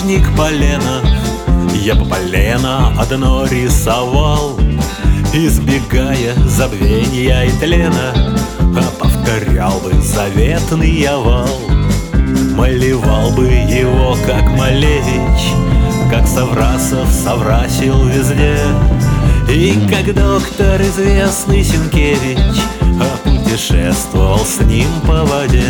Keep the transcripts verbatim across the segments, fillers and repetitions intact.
художник Поленов, я бы полено одно рисовал, избегая забвения и тлена, а повторял бы заветный овал. Малевал бы его, как Малевич, как Саврасов соврасил везде, и как доктор известный Сенкевич, а путешествовал с ним по воде.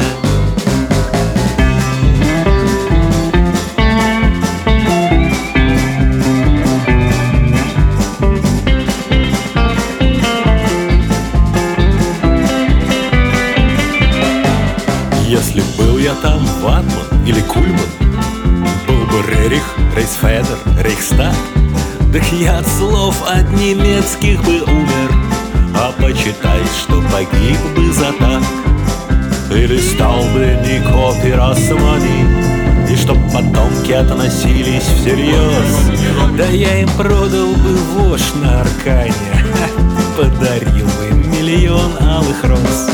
Если был я там ватман или кульман, был бы Рерих, Рейхсфедер, Рейхстаг, так я от слов от немецких бы умер, а почитай, что погиб бы за так. Или стал бы Нико Пиросмани, и чтоб потомки относились всерьез, да я им продал бы вошь на Аркане, подарил бы миллион алых роз.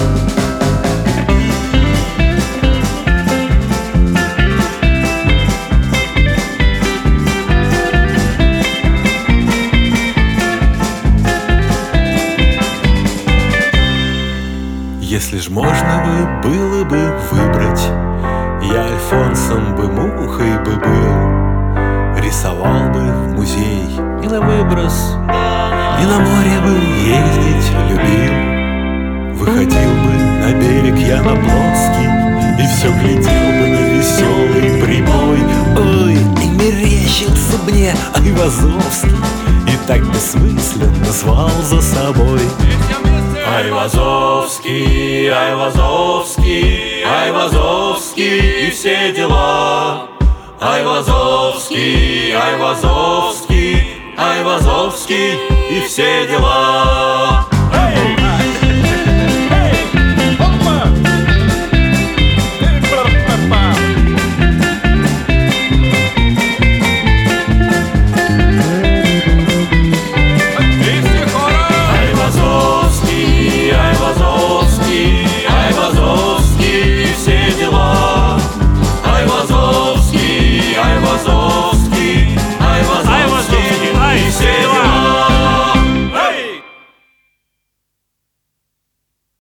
Если ж можно бы было бы выбрать, я Альфонсом бы мухой бы был, рисовал бы в музей и на выброс, и на море бы ездить любил. Выходил бы на берег я на плоский, и все глядел бы на веселый прибой. Ой, и мерещился мне Айвазовский, и так бессмысленно звал за собой. Айвазовский, Айвазовский, Айвазовский и все дела. Айвазовский, Айвазовский, Айвазовский и все дела.